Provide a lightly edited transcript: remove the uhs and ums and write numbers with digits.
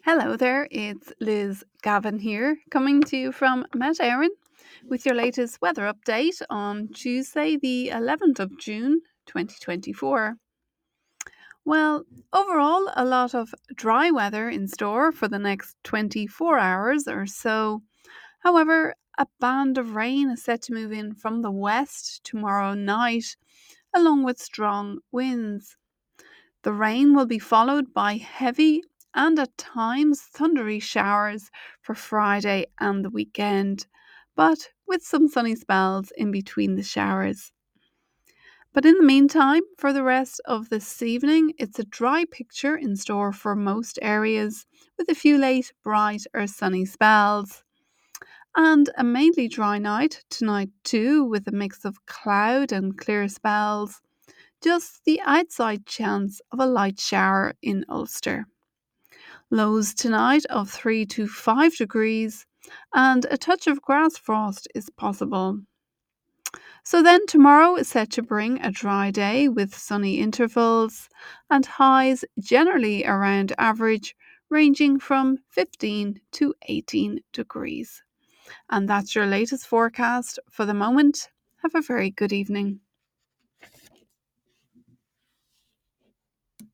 Hello there, it's Liz Gavin here, coming to you from Mount Erin with your latest weather update on Tuesday, the 11th of June 2024. Well, overall, a lot of dry weather in store for the next 24 hours or so. However, a band of rain is set to move in from the west tomorrow night, along with strong winds. The rain will be followed by heavy and at times thundery showers for Friday and the weekend, but with some sunny spells in between the showers. But in the meantime, for the rest of this evening, it's a dry picture in store for most areas, with a few late, bright or sunny spells. And a mainly dry night tonight too, with a mix of cloud and clear spells. Just the outside chance of a light shower in Ulster. Lows tonight of 3 to 5 degrees, and a touch of grass frost is possible. So then tomorrow is set to bring a dry day with sunny intervals and highs generally around average, ranging from 15 to 18 degrees. And that's your latest forecast for the moment. Have a very good evening.